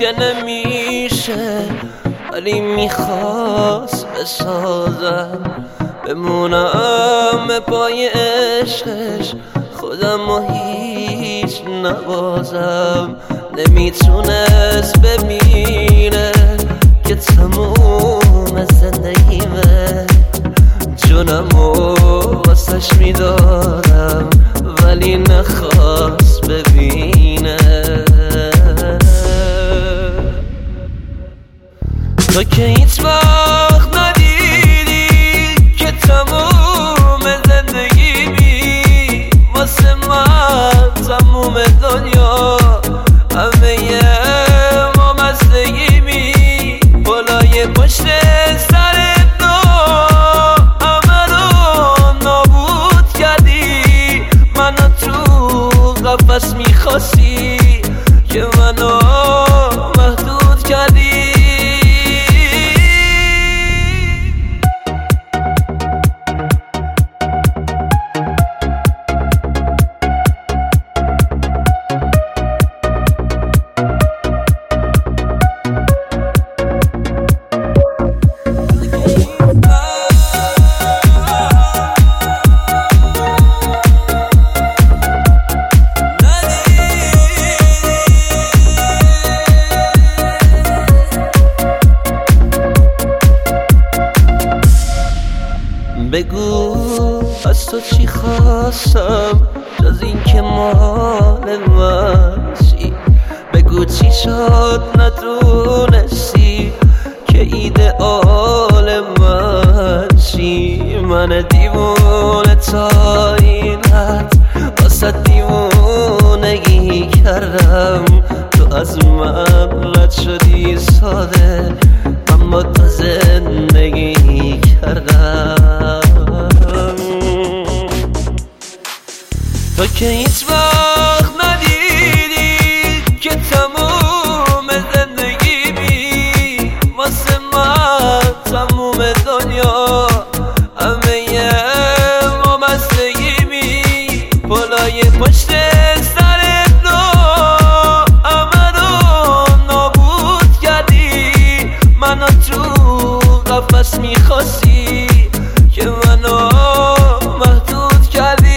که نمیشه، ولی میخواست بسازم بمونم پای عشقش، خودم و هیچ نبازم. نمیتونست ببینه که تموم زندگیمه، جونمو واسش میدادم ولی نخواست ببینه. تو که هیچ وقت ندیدی که تموم زندگیمی واسه من تموم دنیا، همه ما مستگیمی بالای پشت سر تو، همه رو نابود کردی، منو تو قفس میخواستی که منو محدود کردی. بگو از تو چی خواستم جز این که مال من شی، بگو چی شد ندونستی که ایدئال من شی. من دیوونه تا این حد واسه دیوونگی کردم، تو از من رد شدی ساده اما تو زندگی کردم. تو که هیچ وقت ندیدی که تموم زندگیمی واسه من تموم دنیا، همه ما مستگیمی بالای پشت سر تو، همه رو نابود کردی، منو تو قفس میخواستی که منو محدود کردی.